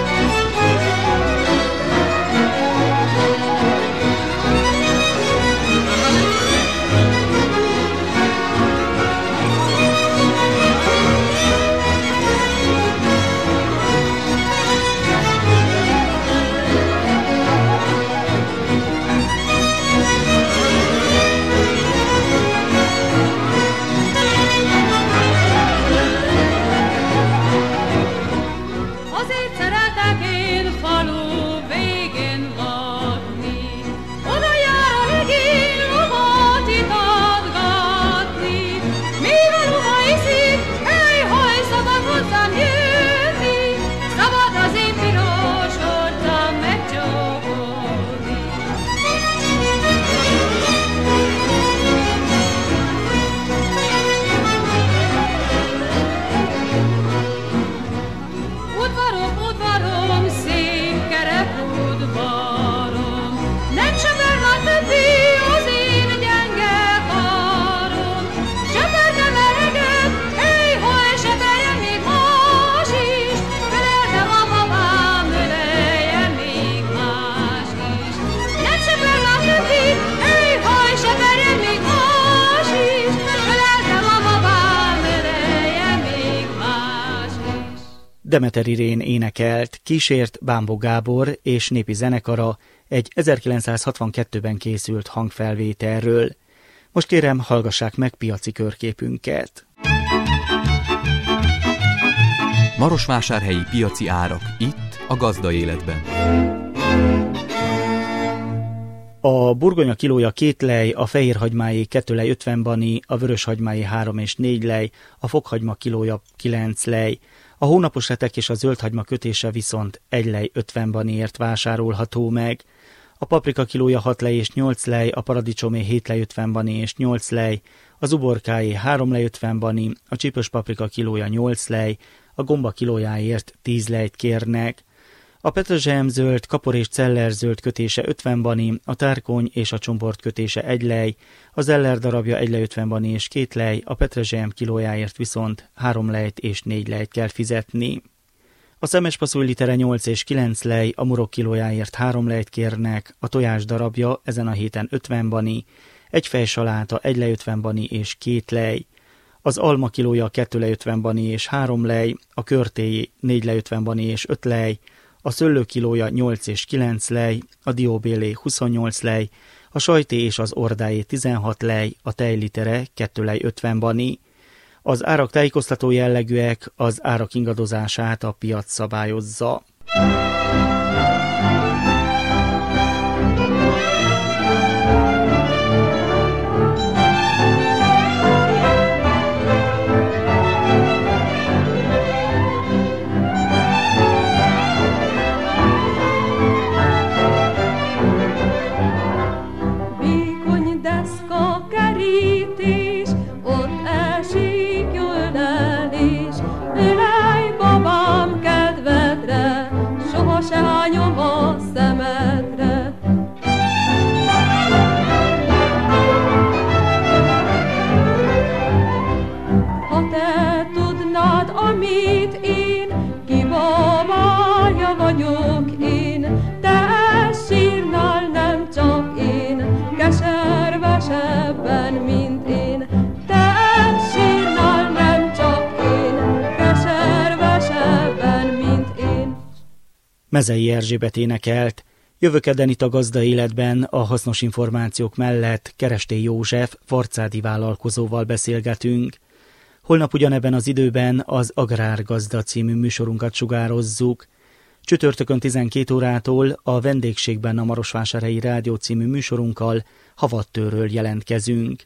Demeter Irén énekelt, kísért Bámbó Gábor és népi zenekara egy 1962-ben készült hangfelvételről. Most kérem, hallgassák meg piaci körképünket. Marosvásárhelyi piaci árak itt a Gazdaéletben. A burgonya kilója 2 lej, a fehérhagymái 2 lej 50 bani, a vöröshagymái 3 és 4 lej, a fokhagyma kilója 9 lej. A hónapos retek és a zöldhagyma kötése viszont 1 lej 50 baniért vásárolható meg. A paprika kilója 6 lej és 8 lej, a paradicsomé 7 lej 50 bani és 8 lej, az uborkáé 3 lej 50 bani, a csípős paprika kilója 8 lej, a gomba kilójáért 10 lejt kérnek. A petrezselyemzöld, kapor és cellerzöld kötése 50 bani, a tárkony és a csombort kötése 1 lej, az eller darabja 1 lej 50 bani és 2 lej, a petrezselyem kilójáért viszont 3 lejt és 4 lejt kell fizetni. A szemes faszúly litere 8 és 9 lej, a murok kilójáért 3 lejt kérnek, a tojás darabja ezen a héten 50 bani, egy fejsaláta 1 lej 50 bani és 2 lej. Az alma kilója 2 lej 50 bani és 3 lej, a körtéjé 4 lej 50 bani és 5 lej, a szőlő kilója 8 és 9 lej, a dióbélé 28 lej, a sajté és az ordáé 16 lej, a tejlitere 2 lej 50 bani. Az árak tájékoztató jellegűek, az árak ingadozását a piac szabályozza. Mezei Erzsébet énekelt. Jövő kedden itt a Gazdaéletben a hasznos információk mellett Kerestély József farcádi vállalkozóval beszélgetünk. Holnap ugyanebben az időben az Agrárgazda című műsorunkat sugározzuk. Csütörtökön 12 órától a vendégségben a Marosvásárhelyi Rádió című műsorunkkal Havattőről jelentkezünk.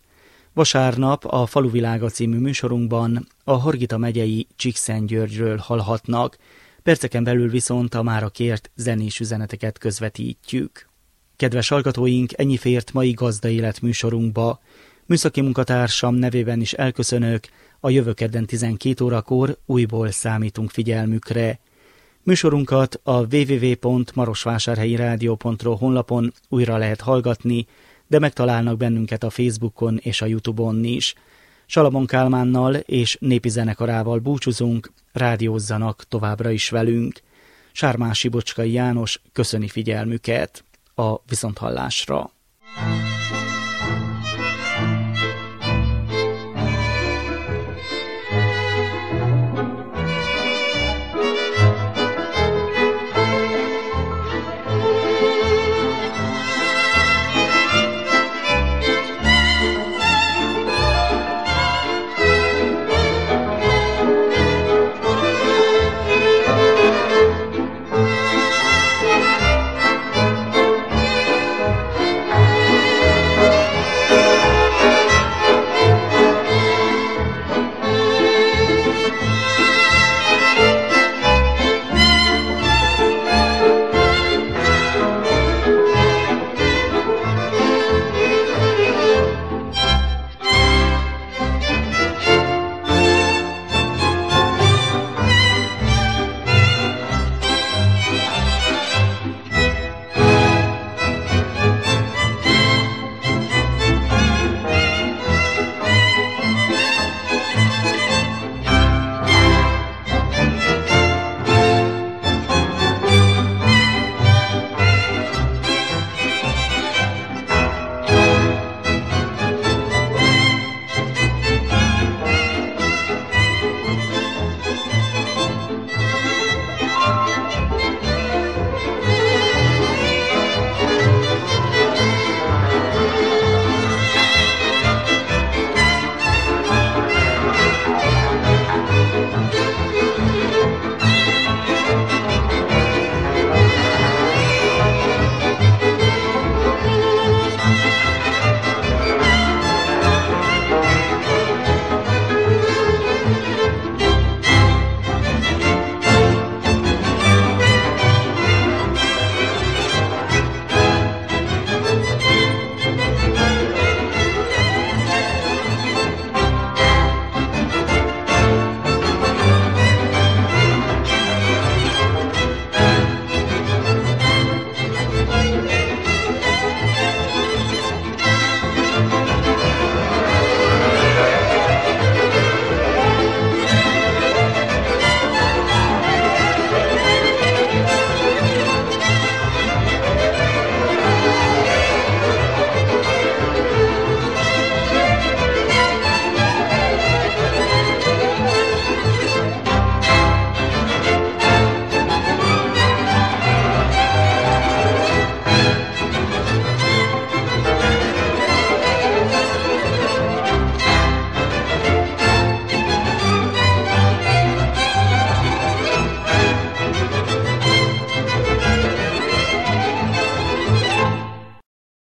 Vasárnap a Faluvilága című műsorunkban a Hargita megyei Csíkszentgyörgyről hallhatnak, perceken belül viszont a mára kért zenés üzeneteket közvetítjük. Kedves hallgatóink, ennyi fért mai Gazdaélet műsorunkba. Műszaki munkatársam nevében is elköszönök, a jövő kedden 12 órakor újból számítunk figyelmükre. Műsorunkat a www.marosvásárhelyiradio.ro honlapon újra lehet hallgatni, de megtalálnak bennünket a Facebookon és a YouTube-on is. Salamon Kálmánnal és népi zenekarával búcsúzunk, rádiózzanak továbbra is velünk. Sármási Bocskai János köszöni figyelmüket, a viszonthallásra.